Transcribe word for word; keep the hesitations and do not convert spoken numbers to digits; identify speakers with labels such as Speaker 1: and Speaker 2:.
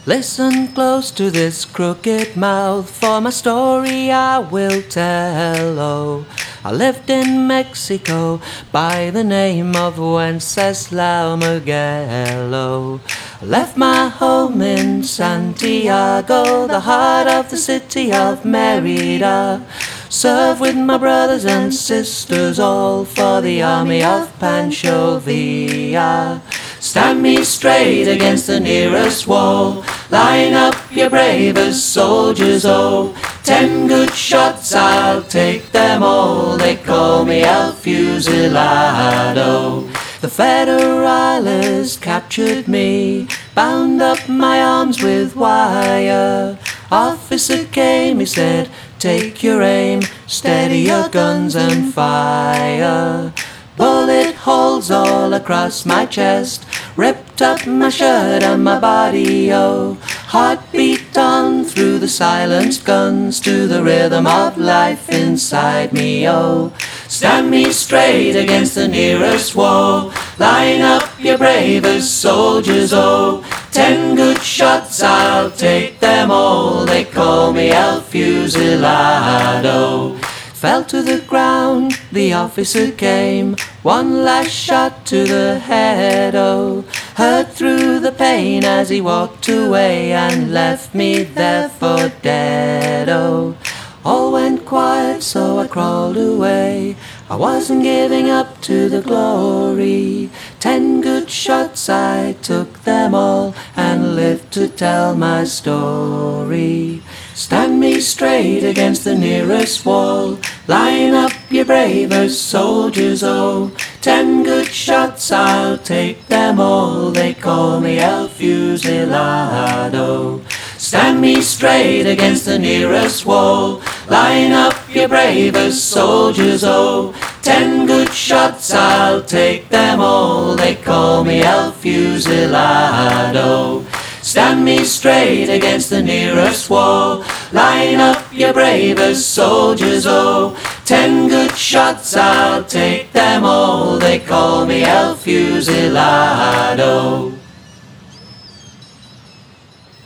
Speaker 1: Listen close to this crooked mouth, for my story I will tell. Oh, I lived in Mexico by the name of Wenceslao Miguel. Oh, I left my home in Santiago, the heart of the city of Merida. Served with my brothers and sisters, all for the army of Pancho Villa. Stand me straight against the nearest wall, line up your bravest soldiers, oh, ten good shots, I'll take them all. They call me El Fusilado. The Federalists captured me, bound up my arms with wire. Officer came, he said, take your aim, steady your guns and fire. Bullet holes all across my chest, ripped up my shirt and my body, oh. Heartbeat on through the silenced guns to the rhythm of life inside me, oh. Stand me straight against the nearest wall, line up your bravest soldiers, oh. Ten good shots, I'll take them all. They call me El Fusilado. Fell to the ground, the officer came, one last shot to the head, oh. Heard through the pain as he walked away and left me there for dead, oh. All went quiet, so I crawled away. I wasn't giving up to the glory. Ten good shots, I took them all and lived to tell my story. Stand me straight against the nearest wall, line up your bravest soldiers, oh. Ten good shots, I'll take them all. They call me El Fusilado. Stand me straight against the nearest wall, line up your bravest soldiers, oh. Ten good shots, I'll take them all. They call me El Fusilado. Stand me straight against the nearest wall, line up your bravest soldiers, oh. Ten good shots, I'll take them all. They call me El Fusilado.